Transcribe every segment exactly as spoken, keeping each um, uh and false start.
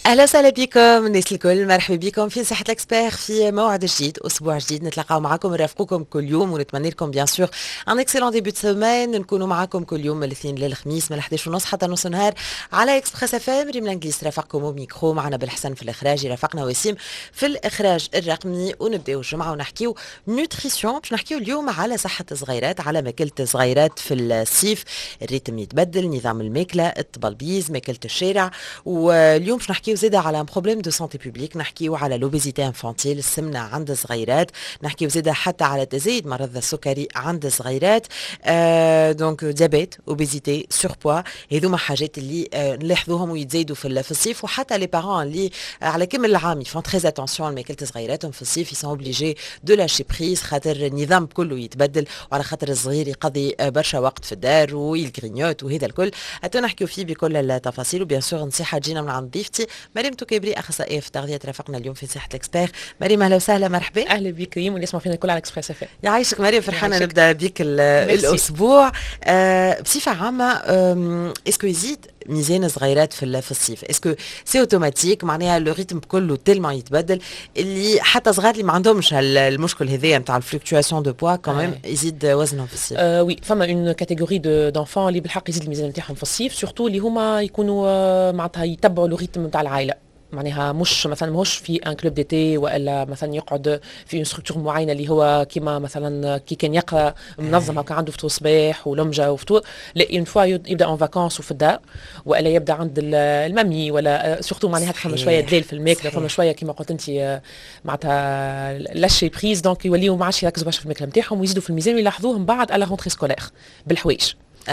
اهلا وسهلا بكم الناس الكل، مرحبا بكم في صحة الاكسبير في موعد جديد، اسبوع جديد نتلاقاو معكم نرافقوكم كل يوم ونتمنى لكم بيان سور ان اكسلون ديبي دو سيمين. نكونوا معكم كل يوم من الاثنين للخميس من احداش ونص حتى نص نهار على اكسبريس اف ام. ريم الانجليز رافقكم وميكرو، معنا بالحسن في الاخراج، رافقنا وسيم في الاخراج الرقمي. ونبداو الجمعه ونحكيو نوتريسيون، باش نحكيو اليوم على صحه الصغيرات، على ماكله الصغيرات في الصيف. الريتم يتبدل، نظام الماكله، الطبلبيز، ماكله الشارع. واليوم باش نحكيو زيدا على بروبليم دو سانتي بوبليك، نحكيو على لوبيزيتي انفانتيل، السمنه عند الصغيرات. نحكيو زيدا حتى على تزايد مرض السكري عند الصغيرات. آه دونك ديابيت، اوبيزيتي، سوربوا، هذوما حاجات اللي آه نلاحظوهم ويتزايدوا في في الصيف. وحتى لي بارون اللي على كامل العام يفون تريز اتونسيون لماكله صغيراتهم في الصيف، يسون اوبليجي دو لاشي بريز، خاطر النظام كله يتبدل، وعلى خاطر الصغير يقضي آه برشا وقت في الدار ويلغرينيوت وهذا الكل. حتى نحكيو فيه بكل التفاصيل. وبيان سور نصيحه تجينا من عند ضيفتي مريم توكيبري، اخصائيه في التغذيه، ترافقنا اليوم في صحه الاكسبير. مريم اهلا وسهلا، مرحبا. اهلا بك ريم، واللي يسمعوا فينا الكل على اكسبريس اف ام. يعيشك مريم، فرحانه نبدا بك الاسبوع. آه بصفه عامه، اسكو يزيد ميزان الصغيرات في في الصيف؟ اسكو سي اوتوماتيك، معناها لو ريتم كله تيلمون يتبدل اللي حتى صغار اللي ما عندهمش المشكل هذايا نتاع الفلكتواسيون دو بوا كمان يزيد وزنهم في الصيف؟ آه وي، فما اون كاتيجوري دو دونفون اللي بالحق يزيد الميزان نتاعهم في الصيف، سورتو اللي هما يكونوا آه معناتها يتبعوا لو ريتم نتاع العائله. معناها مش مثلا ماهوش في ان كلوب ديتي، والا مثلا يقعد في اون ستركتور معينه اللي هو كيما مثلا كي كان يقرا منظم هكا عنده فطور صباح ولمجه وفطور. لا، اون فوا يبدا اون فاكونس وفي الدار، والا يبدا عند المامي، ولا سورتو معناها فما شويه دليل في الماكله، فما شويه كيما قلت انت معناتها لاشي بريز، دونك يوليو ما عادش يركزوا برشا في الماكله نتاعهم ويزيدوا في الميزان ويلاحظوهم بعد على رونتري سكولير بالحوايج.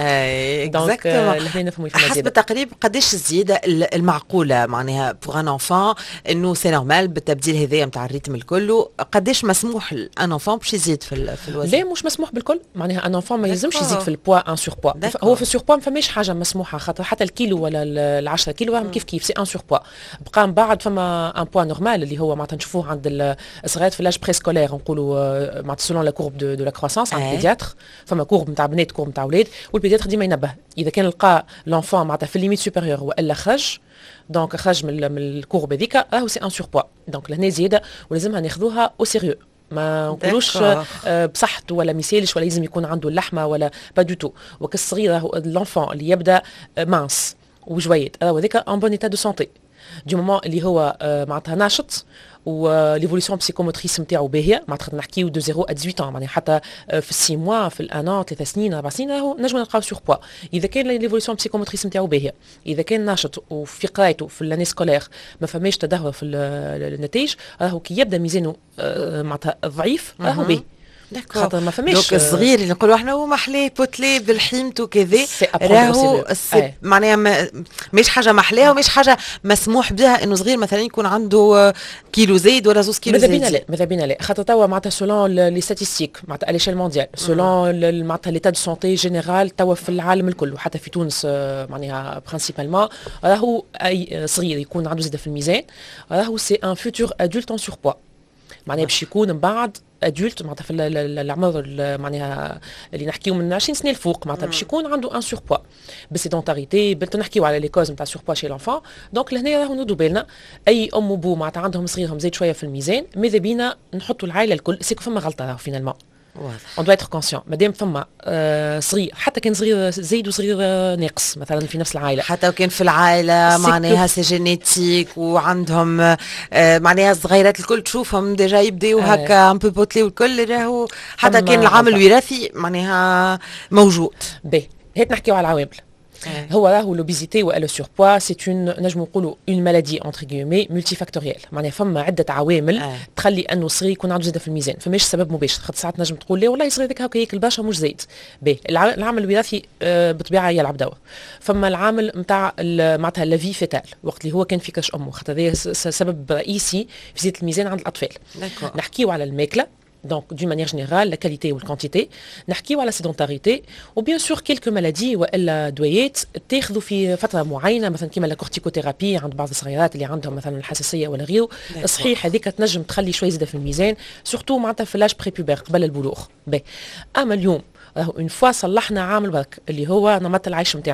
اي اكزاكتومون. حسب التقريب قداش الزياده المعقوله معناها بوغ ان انفون، انه سي نورمال بالتبديل هذايا نتاع الريتم الكل؟ قداش مسموح لان انفون باش يزيد في في الوزن؟ لا، مش مسموح بالكل. معناها ان انفون ما يلزمش يزيد في البوا ان سور بوا. هو في السور بوا ما فماش حاجه مسموحه، خاطر حتى الكيلو ولا ال عشرة كيلو راهم كيف كيف سي ان سور بوا. بقى من بعد فما ان بوا نورمال اللي هو معناتها نشوفوه عند الصغيرات في لاج بري سكولير، نقولوا معناتها سولون لا كورب دو, دو لا كروسانس عند البيدياتر. فما كورب نتاع بنات، كورب نتاع اولاد، والبيدياتر ديما ينبه اذا كان لقى لونفون معناتها في الليميت سوبيريور والا خرج، دونك خرج من من الكورب هذيك، راهو سي ان سور بوا. دونك لهنا زياده ولازمها ناخذوها او سيريو، ما نقولوش آه بصحته ولا مثالش ولا لازم يكون عنده اللحمه ولا با دو تو. وكالصغير راهو لونفون اللي يبدا آه مانس وجويد، راهو هذاك ان بون ايتا دو سونتي دو مومون اللي هو آه معناتها ناشط، وليفوليسيون بسيكوموتريس نتاعو باهيه. معناتها نحكيو دو صفر ا ثمانية عشر، معناها حتى في ستة موا، في الان، ثلاث سنين، اربع سنين، راهو نجمو نلقاو سور بوا. اذا كان ليفوليسيون بسيكوموتريس نتاعو باهيه، اذا كان ناشط وفي قرايته في لاني سكولير ما فماش تدهور في النتائج، راهو كي يبدا ميزانه معناتها ضعيف راهو باهي. خاطر ما فماش دوك الصغير اللي نقولوا احنا هو محلاه بوتلي بالحيمته كذا، راهو معناها مش حاجه محلاه ومش حاجه مسموح بها انه صغير مثلا يكون عنده كيلو زايد ولا زوز كيلو زايد. ماذا بينا لا، ماذا بينا لا، خاطر توا معناتها سولون لي ستاتيستيك معناتها اليشيل مونديال، سولون معناتها ليتا دو سونتي جينيرال توا في العالم الكل وحتى في تونس معناها برينسيبالمون، راهو اي صغير يكون عنده زياده في الميزان راهو سي ان فوتور ادولت ان سور بوا. معناها باش يكون من بعد ادولت معناتها في العمر معناها اللي نحكيو من عشرين سنه الفوق، معناتها باش يكون عنده ان سور بوا بسيدونتاريتي. بنت نحكيو على لي كوز نتاع سور بوا شي لونفون. دونك لهنا راهو ندو بالنا اي ام وبو معناتها عندهم صغيرهم زايد شويه في الميزان، ماذا بينا نحطوا العائله الكل. سيكو فما غلطه راهو فينالمون، اون دو اتر كونسيون. مادام فما آه صغير، حتى كان صغير زايد وصغير آه ناقص مثلا في نفس العائله، حتى وكان في العائله معناها سي جينيتيك وعندهم آه معناها الصغيرات الكل تشوفهم ديجا يبداو آه هكا ان بو بوتلي والكل، راهو حتى كان العامل الوراثي معناها موجود. باهي، هيك نحكيو على العوامل. هو راهو لوبيزيتي ولا سور بوا سي اون نجم نقولوا اون مالادي اونتر غيومي مولتي فاكتوريال. معناها فما عده عوامل آه. تخلي انه الصغير يكون عنده زياده في الميزان، فماش سبب مباشر. خاطر ساعات نجم تقول لي والله صغير هكا ياكل برشا مش زايد. باهي، العامل الوراثي آه بطبيعه يلعب دور. فما العامل نتاع معناتها لافي فيتال، وقت اللي هو كان في كاش امه، خاطر هذا سبب رئيسي في زياده الميزان عند الاطفال. نحكيو على الماكله، donc d'une manière générale la qualité ou la quantité. نحكيو على sédentarité و bien sûr quelques maladies والا دويات تاخذوا في فتره معينه، مثلا كيما لا كورتيكوثيرابي عند بعض الصغيرات اللي عندهم مثلا الحساسيه ولا غيره. صحيح هذيك تنجم تخلي شويه زياده في الميزان، سورتو معناتها في لاج بري بوبير قبل البلوغ. اما اليوم راهو اون فوا صلحنا عامل برك اللي هو نمط العيش نتاعنا،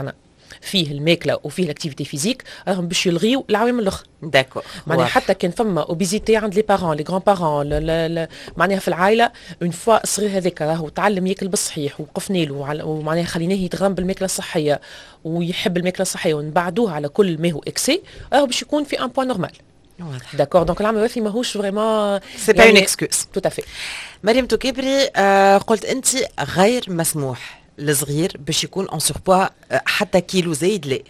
فيه الماكله وفيه الاكتيفيتي فيزيك راهم باش يلغيو العوامل الاخرى. داكور. معناها حتى كان فما اوبيزيتي عند لي بارون لي غران بارون معناها في العائله اون فوا الصغير هذاك راهو تعلم ياكل بالصحيح وقفنا له ومعناها خليناه يتغرم بالماكله الصحيه ويحب الماكله الصحيه ونبعدوه على كل ما هو اكسي راهو باش يكون في ان بوان نورمال. داكور. دونك العام الوراثي ماهوش فريمون سي با اون اكسكوز. تو افي. مريم توكبري آه قلت انت غير مسموح الصغير باش يكون اون سوربوا حتى كيلو زايد لي.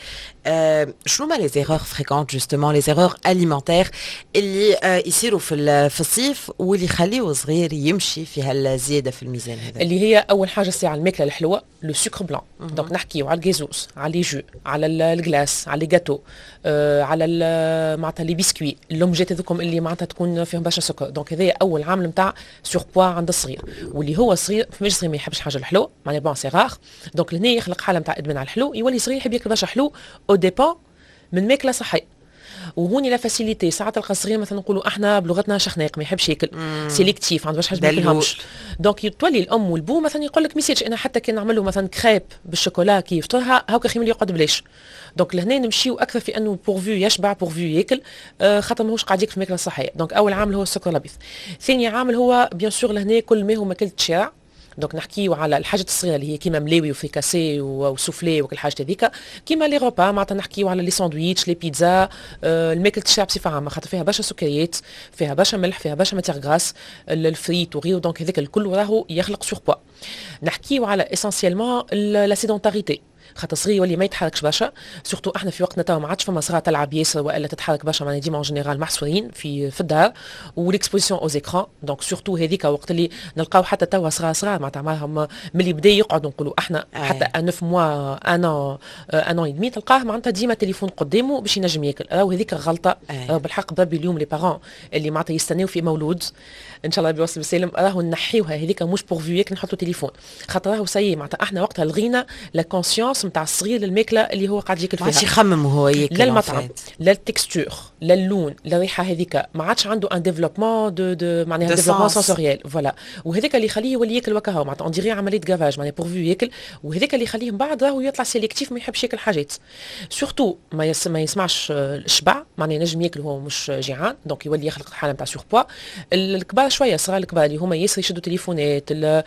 آه شنو ما لي زيرور فريكونت جوستومون لي زيرور اليمونتير اللي آه يصيروا في في الصيف واللي يخليوه صغير يمشي في هالزياده في الميزان هذا؟ اللي هي اول حاجه الساعه الماكله الحلوه لو سكر بلان. دونك نحكيو على الجازوس على لي جو على الكلاس على لي جاتو آه على معناتها لي بيسكوي اللومجات هذوكم اللي معناتها تكون فيهم برشا سكر. دونك هذايا اول عامل نتاع سور بوا عند الصغير واللي هو صغير فماش صغير ما يحبش حاجه الحلو معناها بون سي راغ. دونك لهنا يخلق حاله نتاع ادمان على الحلو يولي صغير يحب ياكل برشا حلو او ديبون من ماكله صحيه. وهوني لا فاسيليتي ساعات تلقى الصغير مثلا نقولوا احنا بلغتنا شخناق ما يحبش ياكل سيليكتيف عنده باش حاجه ما ياكلهمش. دونك تولي الام والبو مثلا يقول لك ميسيتش انا حتى كي نعمل له مثلا كريب بالشوكولا كي يفطرها هاكا خيمل يقعد بلاش. دونك لهنا نمشيو اكثر في انه بورفو يشبع بورفو ياكل آه خاطر ماهوش قاعد ياكل في الماكله الصحيه. دونك اول عامل هو السكر الابيض. ثاني عامل هو بيان سور لهنا كل ما هو ماكله الشارع. دونك نحكيو على الحاجات الصغيره اللي هي كيما ملاوي وفريكاسي وسوفلي وكل حاجه هذيك كيما لي روبا معناتها نحكيو على لي ساندويتش لي بيتزا آه الماكله الشعب بصفه عامه خاطر فيها برشا سكريات فيها برشا ملح فيها برشا ماتيغ غراس الفريت وغيره. دونك هذاك الكل راهو يخلق سور بوا. نحكيو على اسونسيالمون لا سيدونتاريتي خاطر صغير يولي ما يتحركش برشا سورتو احنا في وقتنا توا ما عادش فما صغار تلعب ياسر والا تتحرك برشا معناها ديما اون جينيرال محصورين في في الدار والاكسبوزيسيون او زيكران. دونك سورتو هذيك وقت اللي نلقاو حتى توا صغار صغار معناتها معاهم ملي بدا يقعدوا نقولوا احنا حتى تسعة موا انا انا ودمي تلقاه معناتها ديما تليفون قدامه باش ينجم ياكل. راهو هذيك غلطه. راهو بالحق بربي اليوم لي بارون اللي معناتها يستناو في مولود ان شاء الله بيوصل بسالم راهو نحيوها هذيك مش بورفو ياكل نحطوا تليفون خاطر راهو سي معناتها احنا وقتها لغينا لا كونسيونس نتاع الصغير للماكله اللي هو قاعد ياكل فيها. ما عادش يخمم وهو ياكل لا المطعم لا التكستور لا اللون لا الريحه هذيك ما عادش عنده ان ديفلوبمون دو دو معناها ديفلوبمون سنسوريال فوالا. وهذاك اللي يخليه يولي ياكل وكاهو معناتها اون ديري عمليه كافاج معناها بورفو ياكل. وهذاك اللي يخليه من بعد راهو يطلع سيليكتيف ما يحبش ياكل حاجات سورتو ما يس ما يسمعش الشبع معناها ينجم ياكل وهو مش جيعان. دونك يولي يخلق حاله نتاع سور بوا. الكبار شويه الصغار الكبار اللي هما ياسر يشدوا تليفونات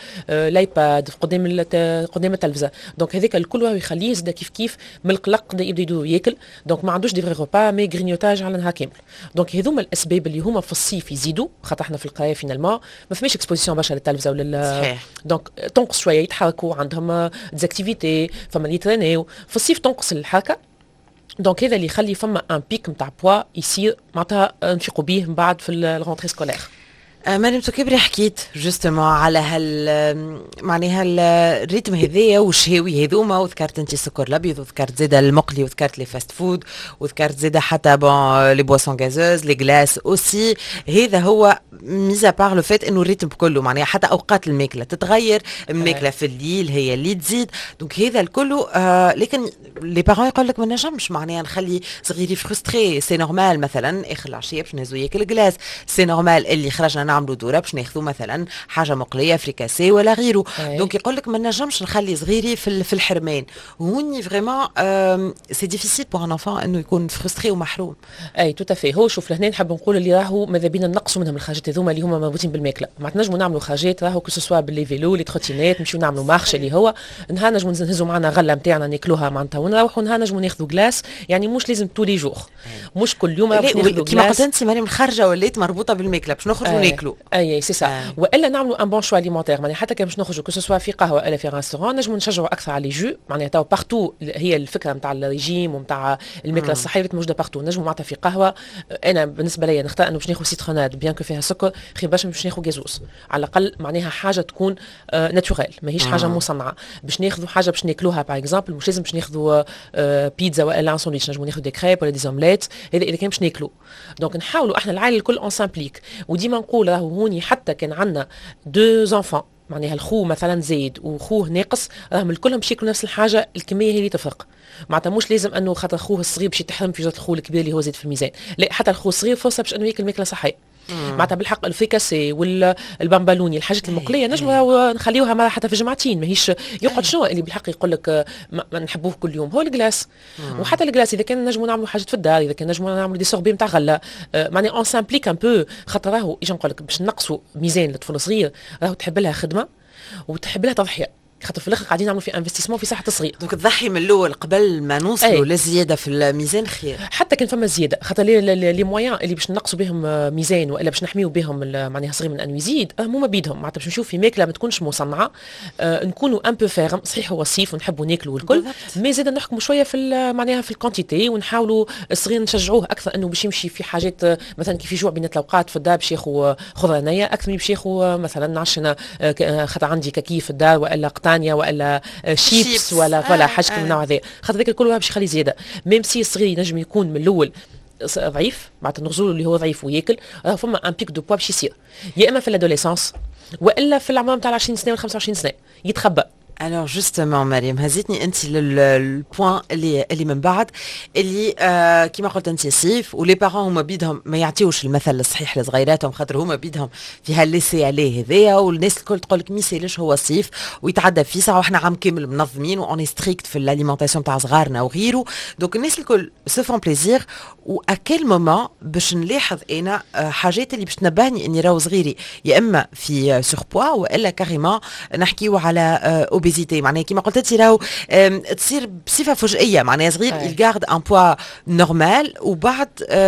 الايباد قدام قدام التلفزه. دونك هذاك الكل راهو يخليه يزيد كيف كيف من القلق يبدا يدور ياكل. دونك ما عندوش دي فري روبا مي غرينيوتاج على نهار كامل. دونك هذوما الاسباب اللي هما في الصيف يزيدوا خاطر احنا في القرايه فينالمون ما فماش اكسبوزيسيون برشا للتلفزه ولا صحيح. دونك تنقص شويه يتحركوا عندهم ديزاكتيفيتي فما اللي يترينيو في الصيف تنقص الحركه. دونك هذا اللي يخلي فما ان بيك نتاع بوا يصير معناتها نفيقوا به من بعد في الرونتري سكولير. مريم توكبري حكيت جوستومون على هال معناها الريتم هذايا والشهاوي هذوما وذكرت انت السكر الابيض وذكرت زاده المقلي وذكرت لي فاست فود وذكرت زاده حتى بون لي بواسون غازوز لي غلاس اوسي. هذا هو ميزا بار لو فات انه الريتم كله معناها حتى اوقات الماكله تتغير الماكله في الليل هي اللي تزيد. دونك هذا الكل آه لكن لي بارون يقول لك ما نجمش معناها نخلي صغيري فرستري سي نورمال مثلا اخر العشيه باش نهزو ياكل غلاس سي نورمال اللي خرجنا نعملوا دوره باش ناخذوا مثلا حاجه مقليه فريكاسي ولا غيره. دونك يقول لك ما نجمش نخلي صغيري في في الحرمان. هوني فريمون سي ديفيسيل بور ان انفون انه يكون فرستري ومحروم. اي تو تافي. هو شوف لهنا نحب نقول اللي راهو ماذا بينا نقصوا منهم الحاجات هذوما اللي هما مربوطين بالماكله. ما تنجموا نعملوا حاجات راهو كو سوا باللي فيلو لي تروتينات نمشيو نعملوا مارش اللي هو نهار نجموا نهزوا معنا غله نتاعنا ناكلوها معناتها ونروحوا نهار نجموا ناخذوا كلاس يعني مش لازم تولي جور مش كل يوم باش ناخذوا كلاس. كيما قلت انت مريم الخرجه ولات مربوطه بالماكله باش نخرجوا ناكلوا. اي سي سا. آه. والا نعملوا ان بون شوا اليمونتير معناها حتى كان باش نخرجوا كو سوا في قهوه ولا في ريستورون نجموا نشجعوا اكثر على لي جو معناها تو بارتو هي الفكره نتاع الريجيم ونتاع الماكله الصحيه موجوده بارتو. نجموا معناتها في قهوه انا بالنسبه لي نختار انه باش ناخذ سيتروناد بيان كو فيها سكر خير باش باش ناخذ جازوس على الاقل معناها حاجه تكون آه ناتوريل ماهيش حاجه مصنعه. باش ناخذوا حاجه باش ناكلوها باغ اكزومبل مش لازم باش ناخذوا آه بيتزا ولا ساندويتش نجموا ناخذوا دي كريب ولا دي زومليت هذا اذا كان باش ناكلوا. دونك نحاولوا احنا العائله الكل اون سامبليك. وديما نقول راهو هوني حتى كان عندنا دو زونفون معناها الخو مثلا زايد وخوه ناقص راهم الكلهم باش ياكلوا نفس الحاجه الكميه هي اللي تفرق. معناتها مش لازم انه خاطر خوه الصغير باش يتحرم في جهه الخو الكبير اللي هو زايد في الميزان. لا حتى الخو الصغير فرصه باش انه ياكل ماكله صحيه. معناتها بالحق الفيكاسي والبامبالوني الحاجات المقليه نجموا نخليوها ما حتى في جمعتين ماهيش يقعد شنو اللي بالحق يقول لك ما, ما نحبوه كل يوم هو الجلاس. وحتى الجلاس اذا كان نجموا نعملوا حاجات في الدار اذا كان نجموا نعملوا دي سوربي نتاع غله معناها اون سامبليك ان بو خاطر راهو اجي نقول لك باش نقصوا ميزان للطفل الصغير راهو تحب لها خدمه وتحب لها تضحيه خاطر في الاخر قاعدين نعملوا في انفستيسمون في صحه الصغير. دونك تضحي من الاول قبل ما نوصلوا للزياده في الميزان خير. حتى كان فما زياده خاطر لي مويان اللي باش نقصوا بهم ميزان والا باش نحميو بهم معناها صغير من انه يزيد هما بيدهم معناتها باش نشوف في ماكله ما تكونش مصنعه آه نكونوا ان بو فيرم صحيح هو الصيف ونحبوا ناكلوا الكل مي زاد نحكموا شويه في معناها في الكونتيتي ونحاولوا الصغير نشجعوه اكثر انه باش يمشي في حاجات مثلا كيف يجوع بين الاوقات في الدار باش ياخذ خضره نيه اكثر من باش ياخذ مثلا نعرفش خاطر عندي كاكيف في الدار والا قطانيه والا شيبس ولا فوالا حاجه من النوع هذا خاطر ذاك الكل باش يخلي زياده ميم سي الصغير ينجم يكون من الاول ضعيف معناتها نغزولو اللي هو ضعيف وياكل راه فما ان بيك دو بوا باش يصير يا اما في الادوليسونس والا في العمر نتاع عشرين سنه ولا خمسة وعشرين سنه يتخبى. Alors justement مريم هزيتني انت للبوان اللي اللي من بعد اللي آه كيما قلت انت الصيف ولي بارون هما بيدهم ما يعطيوش المثل الصحيح لصغيراتهم خاطر هما بيدهم في هالليسي عليه هذايا والناس الكل تقول لك ما يسالش هو الصيف ويتعدى في ساعه وحنا عام كامل منظمين واوني ستريكت في الاليمونتاسيون تاع صغارنا وغيره دونك الناس الكل سو فون بليزير واكل مومون باش نلاحظ انا آه حاجات اللي باش تنبهني اني راهو صغيري يا اما في سور بوا والا كاريمون نحكيو على آه اوبيزيتي معناها كيما قلت انت راهو تصير بصفه فجئيه معناها صغير يغارد ان بوا نورمال وبعد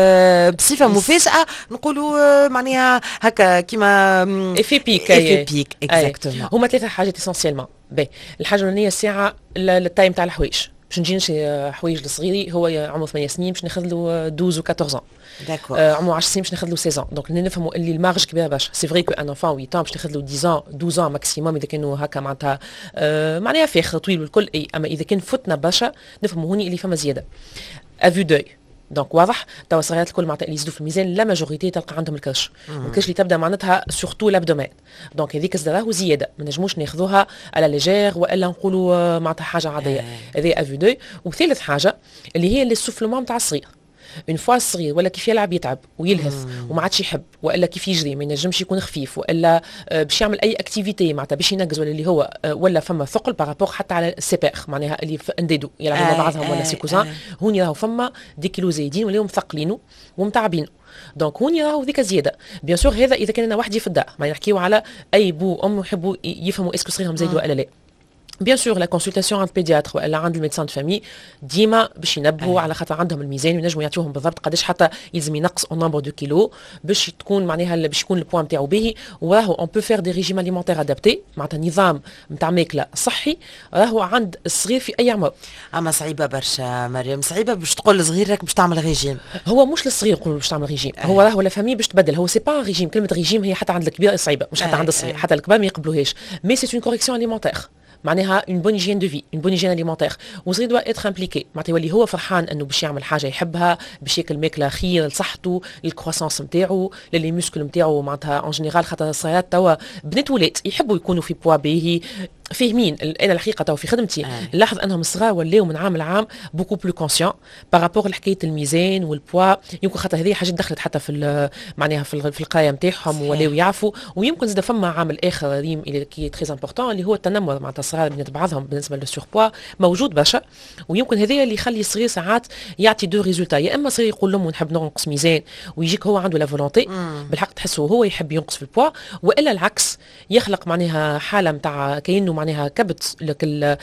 بصفه مفاجاه نقولوا معناها هكا كيما افي بيك افي بيك اكزاكتومون. هما ثلاثه حاجات اسونسيالمون باهي الحاجه الاولانيه الساعه التايم تاع الحوايج باش نجي نشري حوايج للصغيري هو عمره ثمانية سنين باش ناخذ له اثناشر و أربعطاش داكور آه عمره عشر سنين باش ناخذ له ستة عشر دونك نفهموا اللي المارج كبيره باش سي فري كو ان انفون ثمانية عشر باش ناخذ له عشرة اثنا عشر ماكسيموم اذا كانوا هكا معناتها آه معناها فاخر طويل والكل اي اما اذا كان فتنا برشا نفهموا هوني اللي فما زياده افو دوي دونك واضح توا الصغيرات الكل معناتها اللي يزيدوا في الميزان لا ماجوريتي تلقى عندهم الكرش والكرش اللي تبدا معناتها سورتو لابدومين دونك هذيك راهو زياده ما نجموش ناخذوها على ليجير والا نقولوا معناتها حاجه عاديه هذه افو دوي. وثالث حاجه اللي هي السوفلومون نتاع الصغير اون فوا الصغير ولا كيف يلعب يتعب ويلهث وما عادش يحب والا كيف يجري ما ينجمش يكون خفيف والا باش يعمل اي اكتيفيتي معناتها باش ينقز ولا اللي هو ولا فما ثقل بارابور حتى على السيبير معناها اللي انديدو يلعبوا مع بعضهم ولا سيكوزان هوني راهو فما دي كيلو زايدين ولاو مثقلينه ومتعبينه دونك هوني راهو ذيك زياده بيان سور هذا اذا كان انا وحدي في الدار ما نحكيو على اي بو ام يحبوا يفهموا اسكو صغيرهم زايدوا ولا لا. بيان سور لا كونسلتاسيون عند البيدياتر ولا عند الميدسان دو فامي ديما باش ينبهوا على خاطر عندهم الميزان وينجموا يعطيوهم بالضبط قداش حتى يلزم ينقص او نومبر دو كيلو باش تكون معناها باش يكون البوان نتاعو باهي وراهو اون بو فير دي ريجيم اليمونتير ادابتي معناتها نظام نتاع ماكله صحي راهو عند الصغير في اي عمر. اما صعيبه برشا مريم صعيبه باش تقول للصغير راك باش تعمل ريجيم هو مش للصغير يقولوا باش تعمل ريجيم هو راهو لا فامي باش تبدل هو سي با ريجيم كلمه ريجيم هي حتى عند الكبير صعيبه مش حتى عند الصغير حتى الكبار ما يقبلوهاش مي سي اون كوريكسيون اليمونتير معناها اون بون هيجين دو في اون بون هيجين اليمونتير وصغير دوا اتر امبليكي معناتها يولي هو فرحان انه باش يعمل حاجه يحبها باش ياكل ماكله خير لصحته للكرواسونس نتاعو للي مسكل نتاعو معناتها اون جينيرال خاطر الصغيرات توا بنات ولاد يحبوا يكونوا في بوا باهي فاهمين. انا الحقيقه تو في خدمتي نلاحظ انهم الصغار ولاو من عام لعام بوكو بلو كونسيون بارابور لحكايه الميزان والبوا يمكن خاطر هذه حاجه دخلت حتى في معناها في, في القرايه نتاعهم ولاو يعرفوا ويمكن زاد فما عامل اخر ريم اللي كي تري امبورطون اللي هو التنمر معناتها الصغار بنات بعضهم بالنسبه للسور بوا موجود برشا ويمكن هذا اللي يخلي الصغير ساعات يعطي دو ريزولتا يا اما صغير يقول لهم نحب ننقص ميزان ويجيك هو عنده لا فولونتي بالحق تحسه هو يحب ينقص في البوا والا العكس يخلق معناها حاله نتاع كانه معناها كبت لك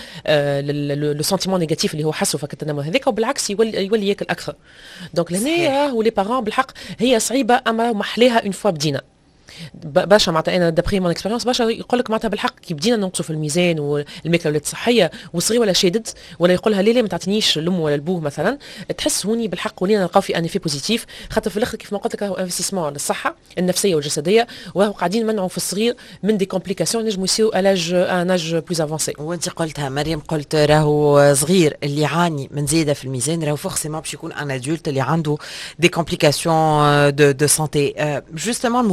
لو سنتيمون نيجاتيف اللي هو حسه فك التنمر هذاك وبالعكس يولي يولي ياكل اكثر دونك لهنا ولي بارون بالحق هي صعيبه اما محليها اون فوا بدينا باشا معناتها انا دابري مون اكسبيريونس باشا يقول لك معناتها بالحق كي بدينا ننقصوا في الميزان والماكله ولات صحيه والصغير ولا شادد ولا يقولها ليه ليه ما تعطينيش الام ولا البوه مثلا تحس هوني بالحق ولينا نلقاو في ان افي بوزيتيف خاطر في الاخر كيف ما قلت لك راهو انفستيسمون للصحه النفسيه والجسديه وراهو قاعدين نمنعوا في الصغير من دي كومبليكاسيون نجموا يصيروا الاج ان اج بلوز افونسي. وانت قلتها مريم قلت راهو صغير اللي يعاني من زياده في الميزان راهو فورسيمون باش يكون ان ادولت اللي عنده دي كومبليكاسيون دو دو سانتي جوستومون المخلفات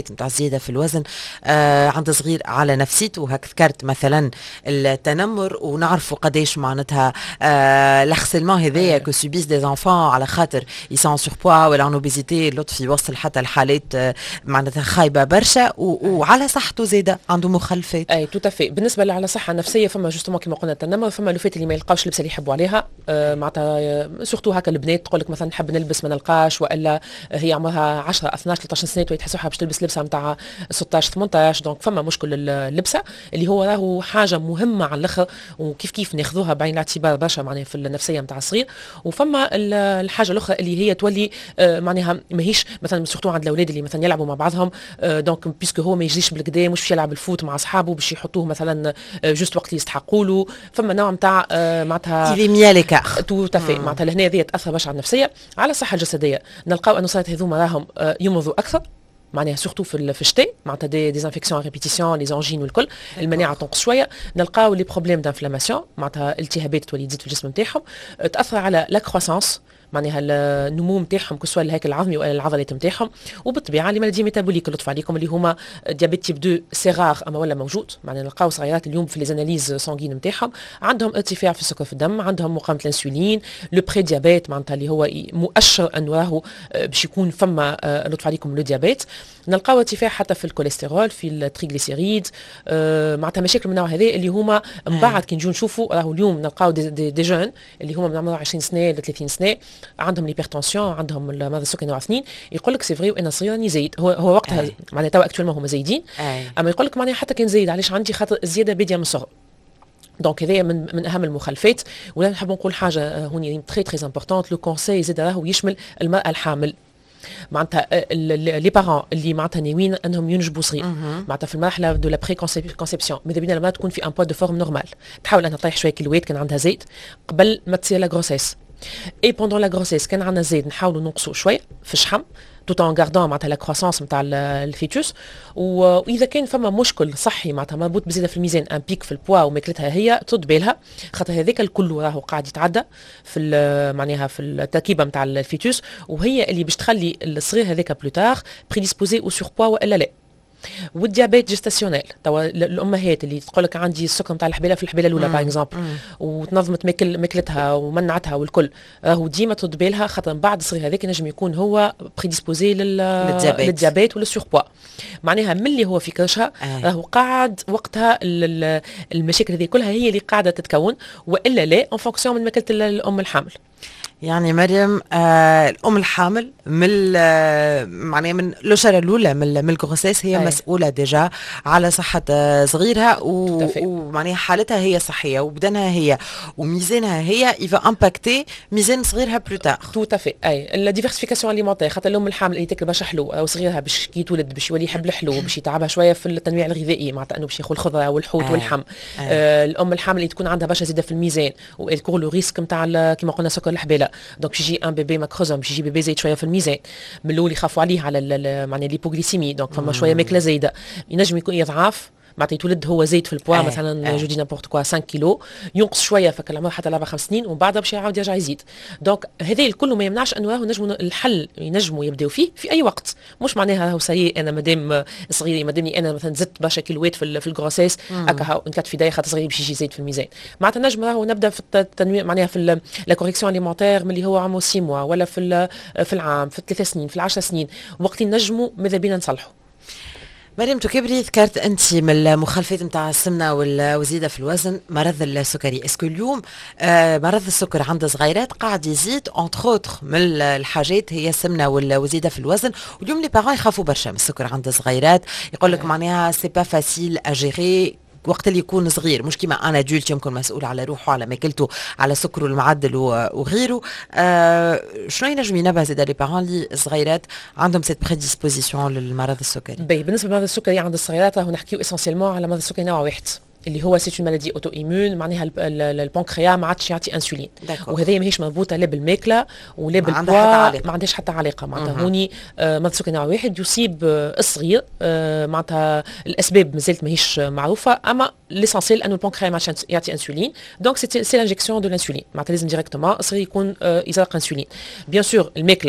المخلفات نتاع الزياده في الوزن آه عند صغير على نفسيته، وهك ذكرت مثلا التنمر، ونعرفوا قداش معناتها آه الهارسيلمون هذايا كو سوبيس دي انفون على خاطر يسون سور بوا ولا ان اوبيزيتي، اللطف يوصل حتى لحالات آه معناتها خايبه برشا، وعلى صحته زاده عنده مخلفات. اي تو تافي. بالنسبه على الصحه النفسيه فما جوستومون كيما قلنا التنمر، فما لوفات اللي ما يلقاوش اللبسه اللي يحبوا عليها آه معناتها سورتو هكا البنات تقول لك مثلا نحب نلبس ما نلقاش، والا هي عمرها عشرة اثناش ثلاثة عشر سنه وتحس روحها باش تلبس لبسه نتاع ستطاش ثمنطاش. دونك فما مشكل اللبسه اللي هو راهو حاجه مهمه على الاخر، وكيف كيف ناخذوها بعين الاعتبار برشا معناها في النفسيه نتاع الصغير. وفما الحاجه الاخرى اللي هي تولي آه معناها ماهيش مثلا سورتو عند الاولاد اللي مثلا يلعبوا مع بعضهم آه دونك بيسكو هو ما يجيش بالكدا، مش باش يلعب الفوت مع اصحابه باش يحطوه مثلا آه جوست وقت اللي يستحقوا له. فما نوع نتاع آه معناتها تي ميا لي كار تو تافي معناتها لهنا هذه تاثر برشا على النفسيه. على الصحه الجسديه نلقاو انه صارت هذوما راهم آه يمرضوا اكثر معناها سورتو في في الشتاء معناتها دي ديزانفيكسيون ريبيتيسيون لي زونجين والكل، المناعه تنقص شويه. نلقاو لي بروبليم دانفلاماسيون معناتها التهابات تولي تزيد في الجسم نتاعهم، تاثر على لا كروسانس معناها النمو نتاعهم كسوا الهيكل العظمي ولا العضلات نتاعهم. وبالطبيعه لي مالدي ميتابوليك اللطف عليكم اللي هما ديابيت تيب اثنين سي رار اما ولا موجود، معناها نلقاو صغيرات اليوم في لي زاناليز سانغين نتاعهم عندهم ارتفاع في السكر في الدم، عندهم مقاومه الانسولين، لو بري ديابيت معناتها اللي هو مؤشر انه راهو باش يكون فما اللطف عليكم لو ديابيت. نلقاو ارتفاع حتى في الكوليسترول في التريغليسيريد آه معناتها مشاكل من النوع هذا اللي هما من بعد كي نجوا نشوفوا راهو اليوم نلقاو دي, دي, دي جون اللي هما من عمر عشرين سنه ل ثلاثين سنه عندهم ليبرتونسيون عندهم المرض السكري نوع اثنين، يقول لك سي فري وانا صغير راني زايد. هو هو وقتها معناتها تو اكتوالمون هما زايدين اما يقول لك معناها حتى كان زايد علاش عندي خاطر الزياده باديه من الصغر. دونك هذايا من من اهم المخالفات. ولا نحب نقول حاجه هوني تري تري امبورطونت، لو كونساي زاد راهو يشمل المراه الحامل معناتها لي بارون اللي معناتها ناويين انهم ينجبوا صغير معناتها في المرحله دو لا بري كونسيبسيون ماذا بينا لما تكون في ان بوا دو فورم نورمال، تحاول انها تطيح شويه كيلوات كان عندها زيت قبل ما تصير لا غروسيس. اي بوندون لا غروسيس كان عندنا زيت نحاولوا ننقصوا شويه في الشحم tout en gardant معناتها لا كروسانس نتاع الفيتوس. واذا كان فما مشكل صحي معناتها مربوط بزياده في الميزان ان بيك في البوا وماكلتها هي ترد بالها خاطر هذاك الكل راهو قاعد يتعدى في معناها في التركيبه نتاع الفيتوس، وهي اللي باش تخلي الصغير هذاك بلوتار بريديسبوزي او سور بوا والا لا. والديابيت جيستاسيونيل توا الامهات اللي تقول لك عندي السكر نتاع الحبيله في الحبيله الاولى باغ اكزومبل وتنظمت ماكل ماكلتها ومنعتها والكل راهو ديما ترد بالها خاطر بعد الصغير هذاك ينجم يكون هو بريديسبوزي للديابيت للديابيت ولا سور بوا معناها ملي هو في كرشها راهو قاعد وقتها المشاكل هذه كلها هي اللي قاعده تتكون والا لا ان فونكسيون من ماكله الام الحامل. يعني مريم آه الام الحامل من آه معناها من الاشاره الاولى من من الغروسيس هي أي. مسؤوله ديجا على صحه آه صغيرها ومعناها حالتها هي صحيه وبدنها هي وميزانها هي يفا امباكتي ميزان صغيرها بلوتار. تو تافي اي لا ديفيرسيفيكاسيون اليمونتير خاطر الام الحامل اللي تاكل برشا حلو او صغيرها باش كي تولد باش يولي يحب الحلو باش يتعبها شويه في التنويع الغذائي معناتها انه باش ياكل الخضره والحوت أي. واللحم. آه الام الحامل اللي تكون عندها برشا زياده في الميزان ويكون له ريسك نتاع كيما قلنا سكر الحبيله دونك باش يجي ان بيبي ماكروزوم باش يجي بيبي زايد شويه في الميزان من الاول يخافوا عليه على معناها ليبوغليسيمي دونك فما شويه ماكله زايده ينجم يكون يضعف معناتها يتولد هو زايد في البوا مثلا جو دي نابورت كوا خمسة كيلو ينقص شويه فك العمر حتى لعبه خمس سنين ومن بعدها باش يعاود يرجع يزيد. دونك هذا الكل ما يمنعش انه راهو نجموا الحل ينجموا يبداو فيه في اي وقت مش معناها راهو سي انا مادام صغيري مادامني انا مثلا زدت برشا كيلوات في في الغروسيس هكا هاو ان كانت في داي خاطر صغيري باش يجي زايد في الميزان معناتها نجم راهو نبدا في التنويع معناها في لا كوريكسيون اليمونتير ملي هو عمره ستة موا ولا في في العام في الثلاث سنين في العشر سنين وقت نجموا ماذا بينا نصلحوا. مريم تكبري ذكرت انت من المخالفات نتاع السمنه والزياده في الوزن مرض السكري. اسكو اليوم آه مرض السكر عند صغيرات قاعد يزيد انتر اوتر من الحاجات هي السمنه والزياده في الوزن واليوم لي بارون يخافوا برشا من السكر عند صغيرات يقول لك معناها سي با فاسيل اجيري وقت اللي يكون صغير مش كيما انا ادولت يمكن مسؤول على روحه على ماكلته على سكره المعدل وغيره. آه شنو ينجم ينبه زاد لي بارون اللي صغيرات عندهم سيت بريديسبوزيسيون للمرض السكري؟ بي بالنسبه للمرض السكري عند الصغيرات راهو نحكيو اسونسيلمون على مرض السكري نوع واحد اللي هو سيت مالادي اوتو ايمون معناها البنكريا ما عادش يعطي انسولين وهذه ماهيش مربوطه لا بالماكله ولا بالبوا ما عندهاش حتى علاقه معناتها هوني آه مرض السكري نوع واحد يصيب آه الصغير آه معناتها الاسباب مازالت ماهيش معروفه اما ليسونسيال انه البنكريا ما عادش يعطي انسولين دونك سي لانجيكسيون دو الانسولين معناتها لازم ديريكتومون الصغير يكون آه يزرق انسولين. بيان سور الماكله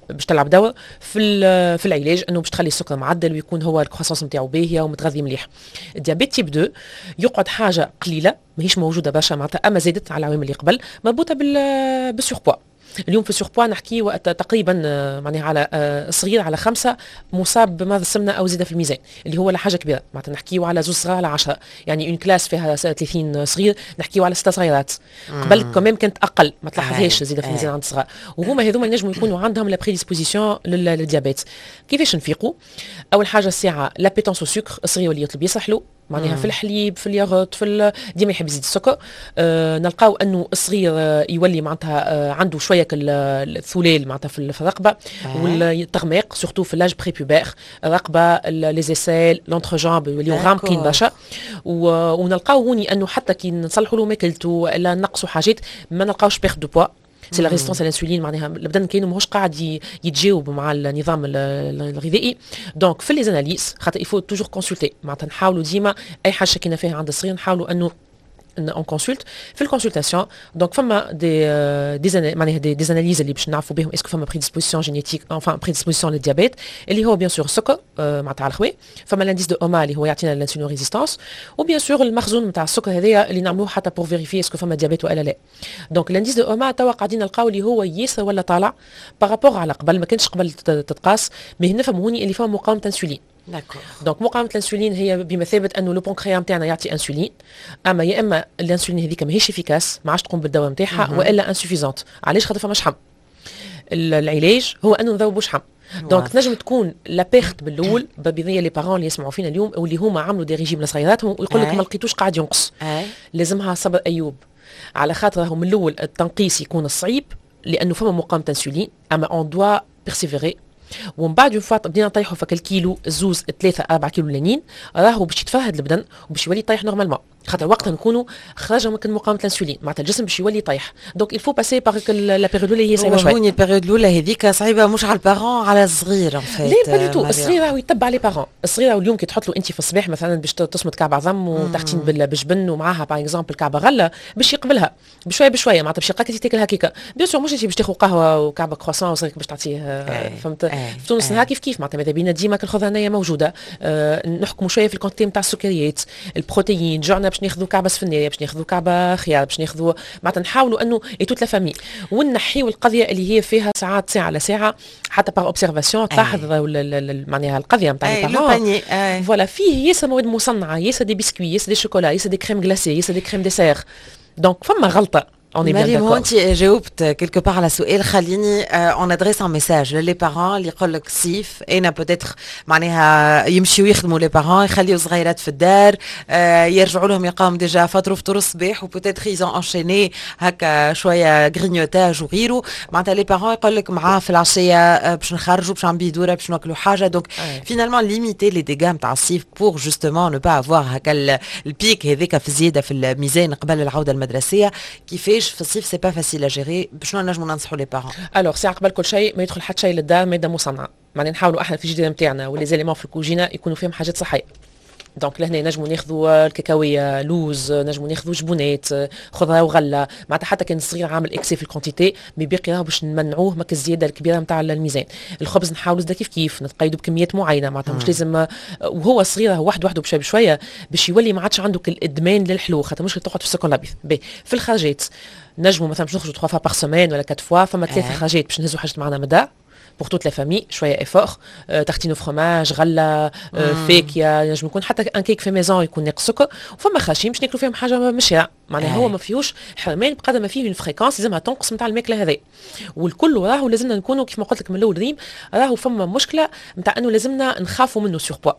باش تلعب دور في في العلاج انه باش تخلي السكر معدل ويكون هو الكرواسونس نتاعو باهيه ومتغذي مليح. الديابيت تيب اثنين يقعد حاجه قليله ماهيش موجوده برشا معناتها اما زادت على العوامل اللي قبل مربوطه بال بالسوربوا. اليوم في السوربوا نحكي وقت تقريبا معناها على صغير على خمسه مصاب بمرض السمنه او زياده في الميزان اللي هو حاجه كبيره معناتها نحكيو على زوج صغار على عشرة يعني اون كلاس فيها ثلاثين صغير نحكيو على ست صغيرات قبل كمان كانت اقل ما تلاحظهاش زياده في الميزان عند الصغار وهما هذوما ينجموا يكونوا عندهم لا بريديسبوزيسيون للديابيت. كيفاش نفيقوا؟ اول حاجه الساعه لابيتونس او سكر الصغير اللي يطلب يصحلو معناها في الحليب في الياغوت في ديما يحب يزيد السكر. آه نلقاو انه الصغير آه يولي معناتها آه عنده شويه الثلال معناتها في الرقبه آه. والتغماق سورتو في لاج بري بوبير الرقبه لي زيسيل لونترجامب يوليو غامقين برشا ونلقاو هوني انه حتى كي نصلحوا له ماكلته ولا نقصوا حاجات ما نلقاوش بيرد دو بوا سي لا ريزيستانس الانسولين معناها البدن كاين ماهوش قاعد يتجاوب مع النظام الغذائي. دونك في لي زاناليز خاطر يفو توجور كونسلتي معناتها نحاولوا ديما اي حاجه شكينا فيها عند الصغير نحاولوا انه اون كونسلت في الكونسلتاسيون. دونك فما دي دي معناها دي ديزاناليز اللي باش نعرفوا بهم اسكو فما بريديسبوزيسيون جينيتيك انفان بريديسبوزيسيون للديابيت اللي هو بيان سور السكر معناتها على الخوي. فما لانديس دو اوما اللي هو يعطينا الانسولين ريزيستانس وبيان سور المخزون نتاع السكر هذايا اللي نعملوه حتى بور فيريفي اسكو فما ديابيت ولا لا. دونك لانديس دو اوما توا قاعدين نلقاو اللي هو ياسر ولا طالع بارابور على قبل ما كانش قبل تتقاس مي نفهم هوني اللي فما مقاومه انسولين. داكور. دونك مقاومه الانسولين هي بمثابه انه لو بونكرياس نتاعنا يعطي انسولين اما يا اما الانسولين هذيك ماهيش افيكاس ما عادش تقوم بالدواء نتاعها والا انسوفيزونت. علاش؟ خاطر فما شحم. العلاج هو انه نذوبوا شحم. دونك تنجم تكون لا بيرت بالاول ببيضيه لي بارون اللي يسمعوا فينا اليوم واللي هما عملوا دي ريجيم لصغيراتهم ويقول لك ما لقيتوش قاعد ينقص لازمها صبر ايوب على خاطر من الاول التنقيص يكون الصعيب لانه فما مقاومه انسولين اما اون دوا بيرسيفيري ومن بعد اون فوا بدينا نطيحوا فك الكيلو الزوز ثلاثة أربعة كيلو لانين راهو باش يتفهد البدن وباش يولي يطيح نورمالمون خاطر وقتها نكونوا خرجنا من مقاومه الانسولين معناتها الجسم باش يولي يطيح. دونك الفو باسي باغ لا بيريود اللي هي صعيبه شويه. هوني البيريود الاولى هذيك صعيبه مش على البارون على الصغير ان فيت. لا با تو الصغير راهو يتبع لي بارون. الصغير اليوم كي تحط له انت في الصباح مثلا باش تصمت كعب عظم وتحتين بالجبن ومعاها باغ اكزومبل كعبه غله باش يقبلها بشويه بشويه معناتها باش يلقاك تاكل هكاك. بيان سور مش انت باش تاخذ قهوه وكعبه كرواسون وصغيرك باش تعطيه فهمت. في تونس نهار كيف كيف معناتها ماذا بينا ديما الخضرانيه موجوده. أه نحكموا شويه في الكونتي نتاع السكريات البروتيين جوعنا باش ناخذوا كعبه سفنيه باش ناخذوا كعبه خيار باش ناخذوا معناتها نحاولوا انه توت لا فامي ونحيوا القضيه اللي هي فيها ساعات ساعه على ساعه حتى باغ اوبسيرفاسيون تلاحظ معناها القضيه نتاع البارون فوالا فيه ياسر مواد مصنعه ياسر دي بسكوي ياسر دي شوكولا ياسر دي كريم غلاسي ياسر دي كريم ديسير. دونك فما غلطه. مريم وانت جاوبت كيلكو بار على سؤال خليني اون ادريس ان ميساج للي بارون اللي يقول لك سيف انا بوتيتر معناها يمشيو يخدموا لي بارون يخليو صغيرات في الدار يرجعوا لهم يلقاهم ديجا فطروا فطور الصباح وبوتيتر يزون انشيني هكا شويه غرينيوتاج وغيره معناتها لي بارون يقول لك معاه في العشيه باش نخرجوا باش نعملوا دوره باش ناكلوا حاجه. دونك فينالمون ليميتي لي ديغا نتاع الصيف بور جوستومون نو با افوار هكا البيك هذيك في الزياده في الميزان قبل العوده المدرسيه. كيفاش في الصيف سي با فاسيل ا جيري بشنو نجموا ننصحوا لي بارون؟ الوغ سي قبل كل شيء ما يدخل حتى شيء للدار ماده مصنعه معناها نحاولوا احنا في الجديده نتاعنا ولي زيليمون في الكوجينه يكونوا فيهم حاجات صحيه. دونك لهنا نجموا ناخذوا الكاكاويه لوز نجموا ناخذوا جبونات خضره وغله معناتها حتى كان الصغير عامل اكسي في الكونتيتي مي باقي راهو باش نمنعوه ماك الزياده الكبيره نتاع الميزان. الخبز نحاولوا زاد كيف كيف نتقيدوا بكميات معينه معناتها مش لازم وهو صغير راهو واحد وحده بشويه بشويه باش يولي ما عادش عندك الادمان للحلو خاطر مش تقعد في السكر الابيض. في الخرجات نجموا مثلا باش نخرجوا ثلاث فوا بار سيمين ولا أربعة فوا فما ثلاثه خرجات باش نهزوا حاجه معنا مدى pour toute la famille شويه افور تارتين فروماج غله فاكهه نجم يكون حتى ان كيك في ميزون يكون ناقص سكر وفما خاشيم باش ناكلوا فيهم حاجه مشيه معناها هو ما فيهوش حرمان بقدر ما فيه اون فريكونس لازمها تنقص نتاع الماكله هذه. والكل راهو لازمنا نكونوا كيف ما قلت لك من الاول ريم راهو فما مشكله نتاع انه لازمنا نخافوا منه سور بوا.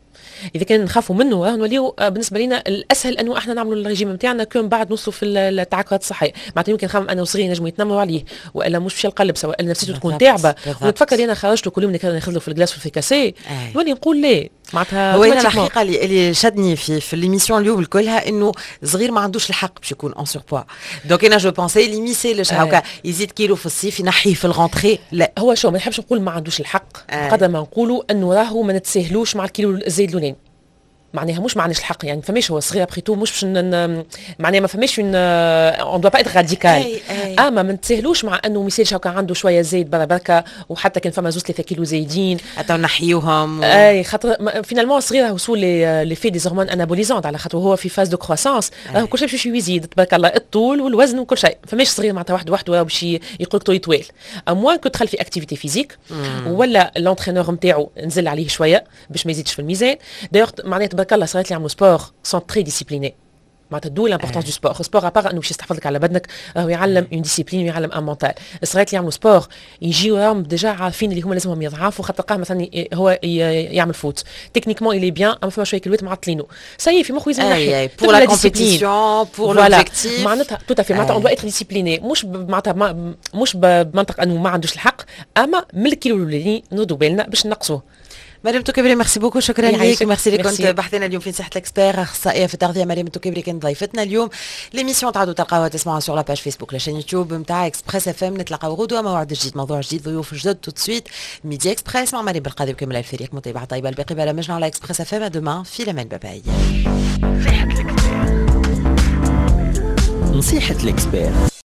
اذا كان نخافوا منه راه نوليو بالنسبه لنا الاسهل انه احنا نعملوا الريجيم نتاعنا كون بعد نوصلوا في التعقدات الصحيه معناتها يمكن خام انا وصغير نجموا يتنمروا عليه والا مش باش يلقى لبسه والا نفسيته تكون تعبه ونتفكر انا خرجت كل يوم ناخذ له في الكلاس والفيكاسي نولي نقول لا معناتها هو انا الحقيقه اللي شدني في في ليميسيون اليوم كلها انه صغير ما عندوش الحق باش يكون اون سور بوا. دونك انا جو بونسي ليميسي ليش هكا يزيد كيلو في الصيف ينحيه في الغونتري. لا هو شو ما نحبش نقول ما عندوش الحق قدر ما نقولوا انه راهو ما نتساهلوش مع الكيلو الزايد الاولاني معناها مش معناش الحق يعني فماش هو صغير بريتو مش باش معناها ما فماش اون اون دوا با اتر راديكال اما ما نتساهلوش مع انه مثال هكا عنده شويه زايد برا بركه وحتى كان فما زوز ثلاثة كيلو زايدين حتى نحيوهم و... اي خاطر فينالمون صغير وصول لي في دي هرمون انابوليزونت على خاطر هو في فاز دو كروسانس راهو كل شيء باش يزيد تبارك الله الطول والوزن وكل شيء فماش صغير معناتها واحد وحده باش يقول لك طوي طويل اموان كو تدخل في اكتيفيتي فيزيك ولا لونترينور نتاعو نزل عليه شويه باش ما يزيدش في الميزان دايوغ معناتها تبارك الله صارت لي يعملوا سبور سون تري ديسيبليني معناتها دو لامبورطونس دو سبور السبور ابار انه باش يستحفظ لك على بدنك راهو يعلم اون ديسيبلين ويعلم ان مونتال صارت لي يعملوا سبور يجيو راهم ديجا عارفين اللي هما لازمهم يضعفوا خاطر قاه مثلا هو يعمل فوت تكنيكمون الي بيان اما فما شويه كيلوات معطلينه سي في مخه لازم ينحي بور لا كومبيتيسيون بور لوبجيكتيف معناتها تو تافي معناتها اون دو اتر ديسيبليني مش معناتها مش بمنطق انه ما عندوش الحق اما من الكيلو الاولاني نردوا بالنا باش نقصوه. مريم توكبري ميرسي بوكو شكرا لك ميرسي لك كنت بحثنا اليوم في صحة الاكسبير اخصائيه في التغذيه مريم توكبري كانت ضيفتنا اليوم ليميسيون تعودوا تلقاوها تسمعوها سور لا باج فيسبوك لا شين يوتيوب نتاع اكسبريس اف ام نتلاقاو غدوه موعد جديد موضوع جديد ضيوف جدد تو سويت ميدي اكسبريس مع مريم بالقادم كمل الفريق متابعه طيبه الباقي برامجنا على اكسبريس اف ام دومان في الامان باي صحة الاكسبير نصيحة الاكسبير.